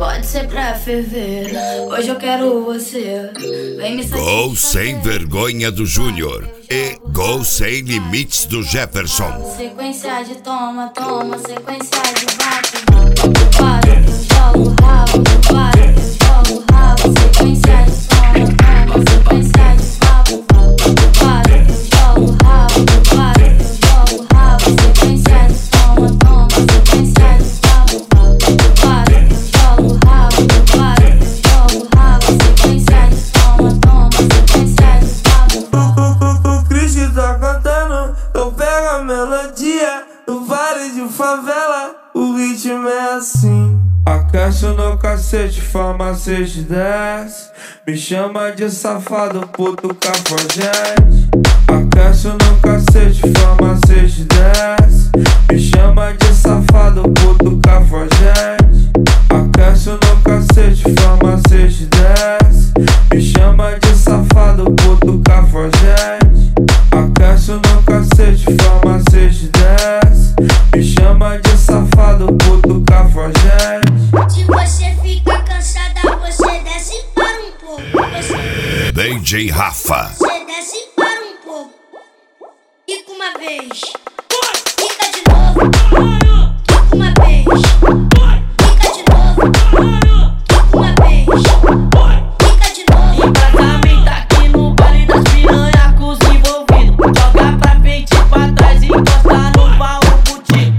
pode ser pra ferver. Hoje eu quero você. Vem me Gol sem vergonha do Júnior e Gol sem limites do Jefferson. Sequência de toma, toma, sequência de bate, bate, que eu jogo rabo, bate, que eu jogo rabo, sequência de toma, toma, sequência de papo, bate, que eu jogo rabo, bate, que eu jogo rabo, sequência de toma, toma, sequência de papo, bate, que eu jogo rabo, bate, que eu jogo rabo, sequência de toma, toma, sequência de papo. O Cris que tá cantando, eu pego a melodia. No vale de favela, o ritmo é assim. Aquece no cacete, farmacêutico desce. Me chama de safado, puto cafajeste. Aquece no cacete, farmacêutico desce. Me chama de safado, puto cafajeste. Aquece no cacete, farmacêutico desce. Me chama de safado, puto cafajeste. Aquece no cacete, farmacêutico desce. Me chama de safado, puto cafajeste. Se você fica cansada, você desce para um pouco. DJ Rafa. Você desce para um pouco. Fica uma vez. Fica de novo. Fica uma vez. Fica de novo. Fica uma vez. Fica de novo. Embrasamento aqui no baile das piranha com os envolvidos. Joga pra frente e pra trás e encosta no baú contigo.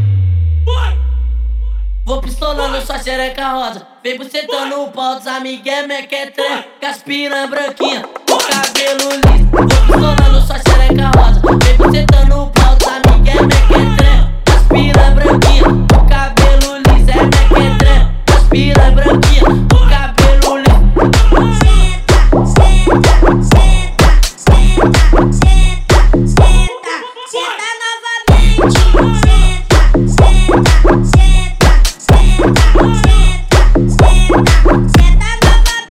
Vou pistolando sua xereca rosa. Vem bucetando o pau dos amigué, mequetré. Com as piranha branquinha, o cabelo liso. Vou pistolando